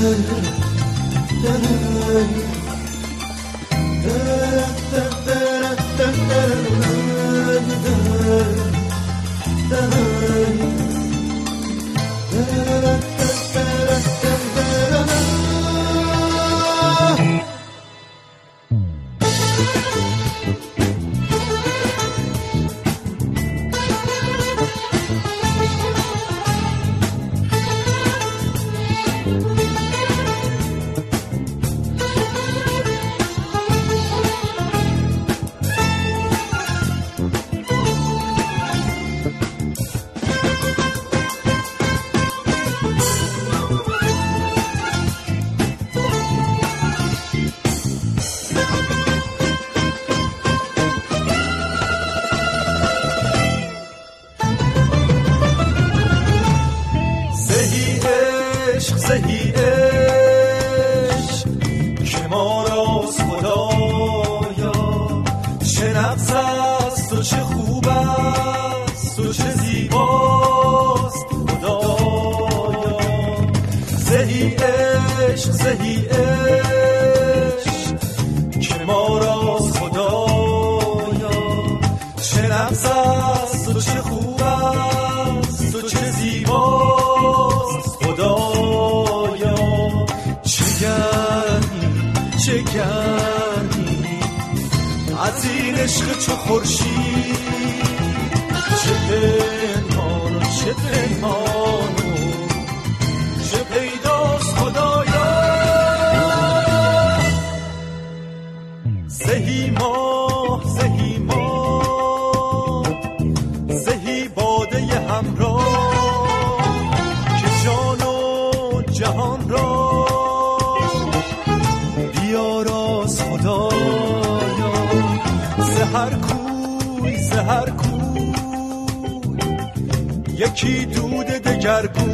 یکی دود دگرگون،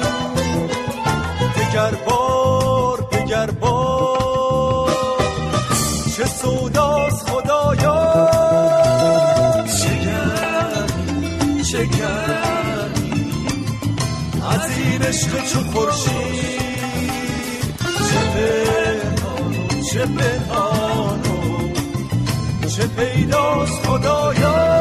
دگر بار چه سوداست خدایا، چه گرمی از این عشق چو خورشید، چه پنهان و چه پیداست خدایا.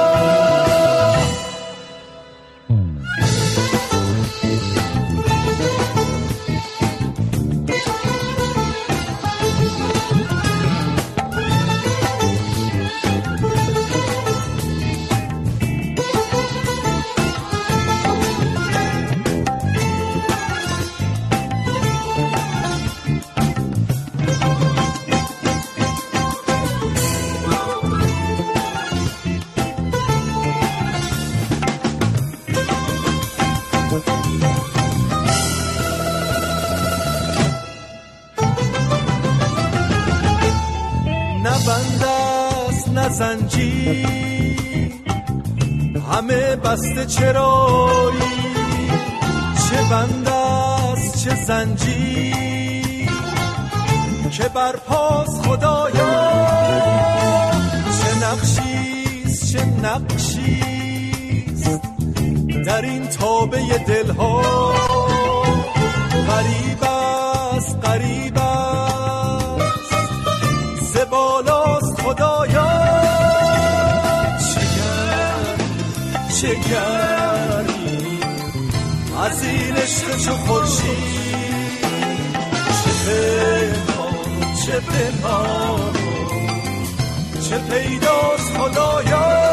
همه بسته چرایی، چه بند است چه زنجیر که برپاس خدایا، چه نقشیست چه نقشیست در این تابه دلها، غریب است غریب است زبالاست خدایا، چه گرمی از این عشق چو خورشید، چه پنهان چه پیداست خدایا.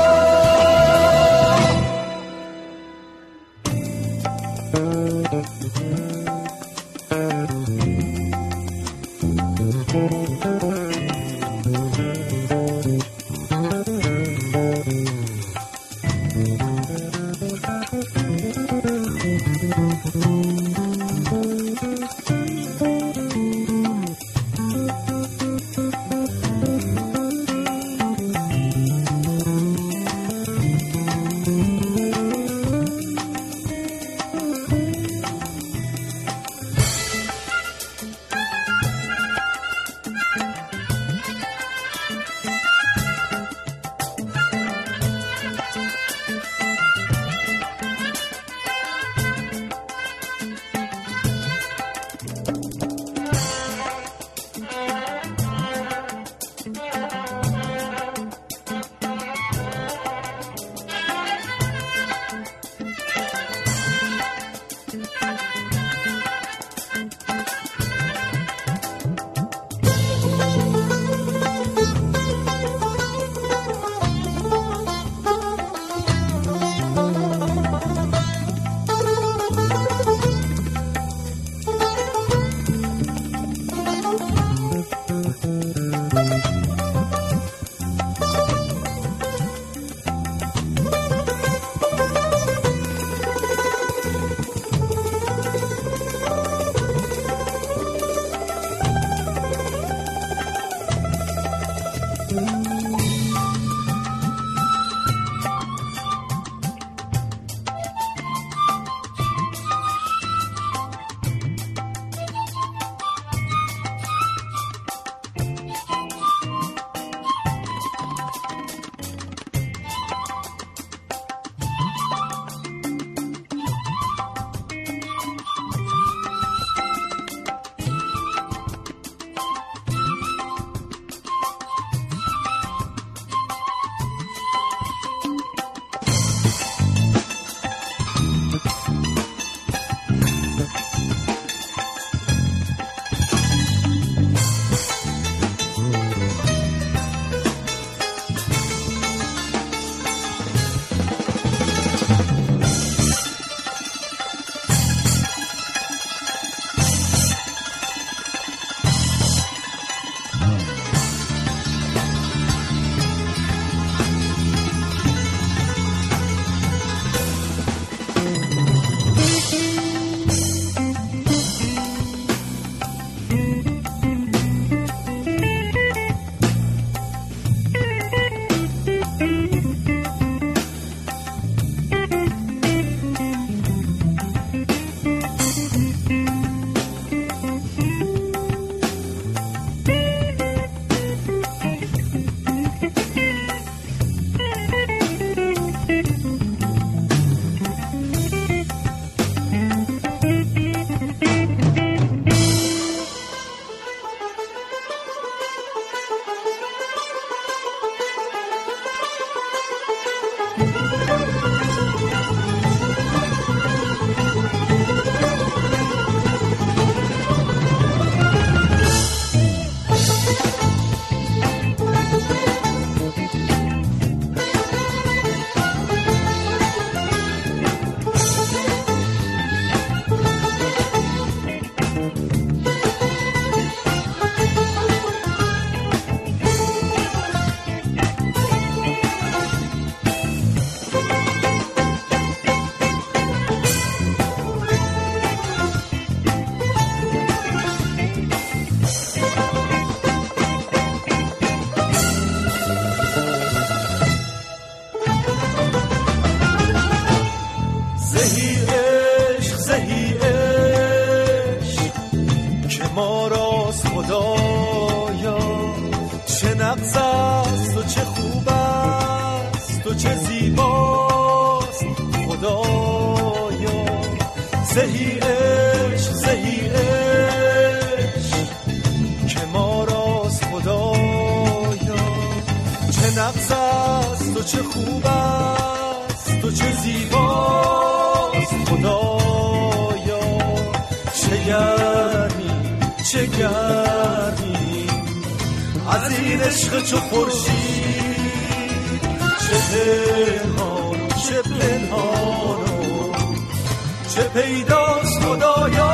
زهی عشق زهی عشق که ما راست خدایا، چه نقص است و چه خوب است و چه زیباست خدایا، چه گرمی چه گرمی از این عشق چو خورشید، چه پنهان چه پنهان چه پیداست خدایا.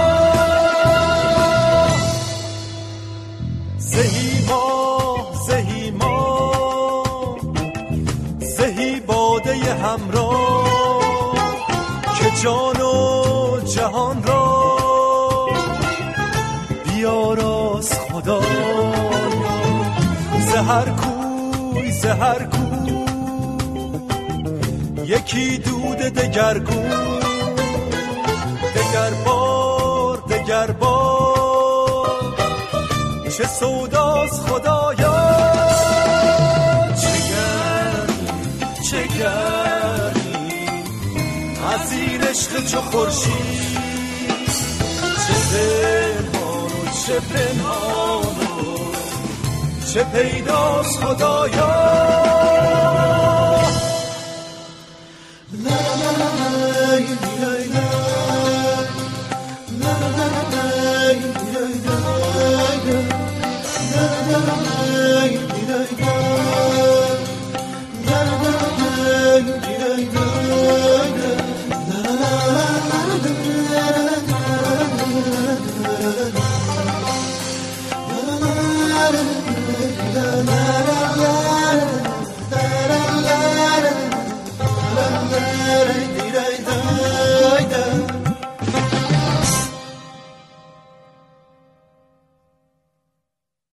زهی ماه زهی ماه زهی باده همراه که جان و جهان را بیاراست خدایا. زهر کوی زهر کوی یکی دود دگرگون، دگر بار دگر بار چه سوداست خدایا. چه گرمی چه گرمی از این عشق چو خورشید، چه پنهان و چه پنهان و چه پیداست خدایا. La